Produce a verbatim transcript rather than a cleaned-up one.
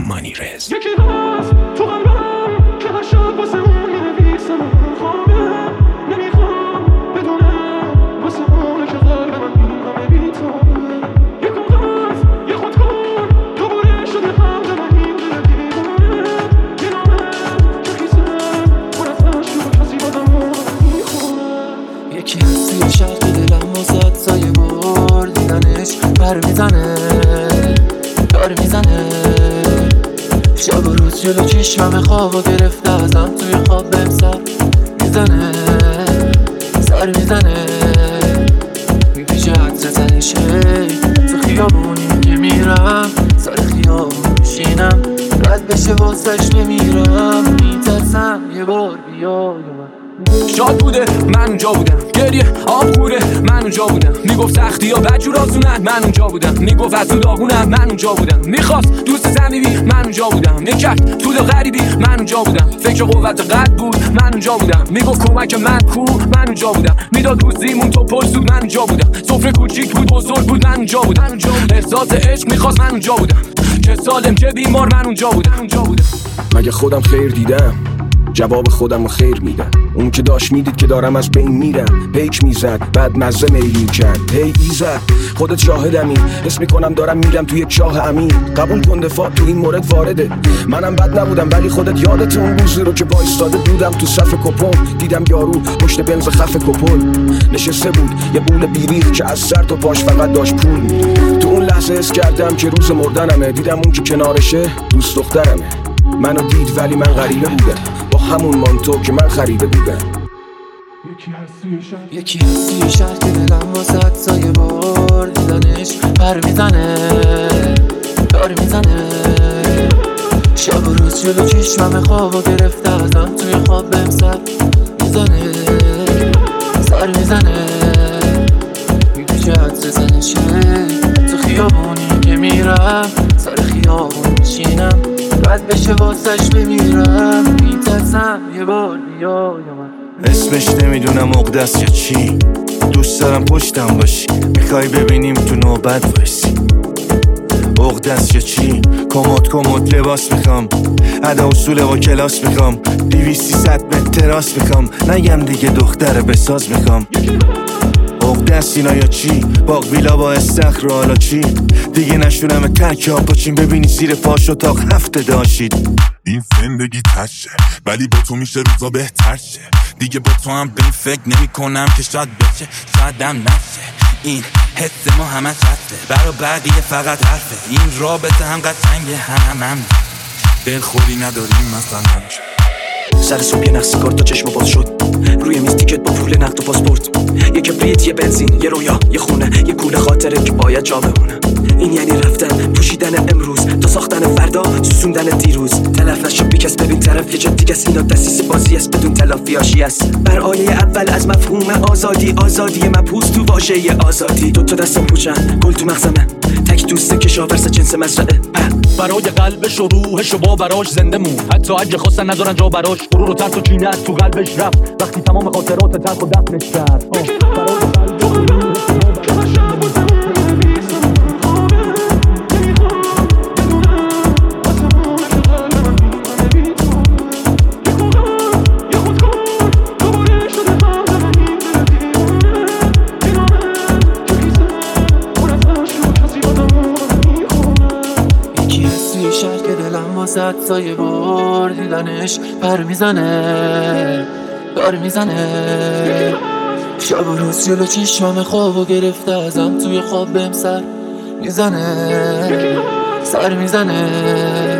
مانی رز. یکی هست تو قلبم که هر شب واسه اون می‌نویسم اون خوابه، نمیخوام بدونم واسه اونه که قلب من این همه بی‌تابه. یک کاغذ یه خودکار دوباره شده هم به من این دل دیوانه، یه نامه که خیسه پر از اشک و کسی آدمو میخونه. یکی هست توی شهر که دلم واسه سایه بار دیدنش پر میزنه دار میزنه، شب و روز جلو چشمم خوابو گرفته ازم توی خواب بهم سر میزنه سر میزنه، میپیچه عطر تنشه تو خیابونی که میرم، سر خیابون میشینم رد بشه واسش بمیرم، میترسم یه بار بیای من. شاد بوده من اونجا بودم، گریه آب خوره من اونجا بودم، میگفت سختی ها بجور آسونن من اونجا بودم، میگفت از تو داغونم من اونجا بودم، میخواست دوست صمیمی من اونجا بودم، میکرد طول غریبی من اونجا بودم، فکر قوت قد بود من اونجا بودم، میگفت کمک من کو من اونجا بودم، میداد روزیمون تو پرسود من اونجا بودم، سفره کوچیک بود بزرگ بود من اونجا بودم، احساس عشق میخواست من اونجا بودم، که سالم که بیمار من اونجا بودم اونجا بودم. مگه خودم خیر دیدم؟ جواب خودم رو خیر میدم. اون که داشت میدید که دارم از بین میرم، پیک میزد بعد مزه میلی کرد، هی ایزد خودت شاهدمی، حس میکنم دارم میرم توی یک چاه عمیق، قبول کن دفاع تو این مورد وارده، منم بد نبودم ولی خودت یادت اون روزی رو که وایستاده بودم تو صف کپون، دیدم یارو پشت بنز خف کپل نشسته بود یه بول بیریخ که از سر تا پاش فقط داشت پول می‌ریخت. تو اون لحظه حس کردم که روز مردنمه، دیدم اون که کنارشه دوست دخترمه، منو دید ولی من غریبه بودم با همون مانتو که من خریده بودم. یکی هست توی شهر که دلم واسه سایه بار دیدنش پر میزنه دار میزنه، شب و روز جلو چشمم خوابو گرفته ازم توی خواب بهم سر میزنه سر میزنه، میپیچه عطر زنشه تو خیابونی که میرم، سر خیابون میشینم رد بشه واسش بمیرم، میترسم یه بار بیای من. اسمش نمیدونم عقده‌ست یا چی، دوست دارم پشتم باشی، میخوای ببینیم تو نوبت وایسی، عقده‌ست یا چی، کمد کمد لباس میخوام، ادا اصول با کلاس میخوام، دویستی صد متر تراس میخوام، نگم دیگه دختر بساز میخوام، عقده‌ست اینا یا چی، باغ ویلا با استخر رو حالا چی، دیگه نشونم تک ها پاچین ببینی زیر پاش اتاق هفته داشید. این زندگی تشه ولی با تو میشه روزا بهتر شه، دیگه با تو هم به این فکر نمی کنم که شاید بشه شایدم نشه، این حس ما همه شسته برا بقیه فقط حرفه، این رابطه هم قشنگه هم هم دلخوری نداریم مثلا. سر صبح یه نقصی کارت تا چشم باز شد، روی میز تیکت با پول نقد و پاسپورت، یه کبریت یه بنزین یه رویا یه خونه یه کوله خاطره که باید جا بمونه، این یعنی رفتن پوشیدن امروز تا ساختن فردا سوسوندن دیروز، تلف نشو بیکس ببین طرف یه جا دیگه است، اینا دستیس بازی است بدون تلافی هاشی است، بر آیه اول از مفهوم آزادی، آزادی مبهوس تو واژه آزادی، دو تا دستم پوچن گل تو مغزمه، تک دوسته کشاورز جنس مزرعه، برای قلبش و روحش و باوراش زنده مون، حتی اگه خواستن ندارن جا براش، غرور و ترس و کینه تو قلبش رفت وقتی تمام خاطرات تلخ و دفنش کرد. واسه سایه بار دیدنش پر میزنه دار میزنه، شب و روز جلو چشمم خوابو گرفته ازم توی خواب بهم سر میزنه سر میزنه.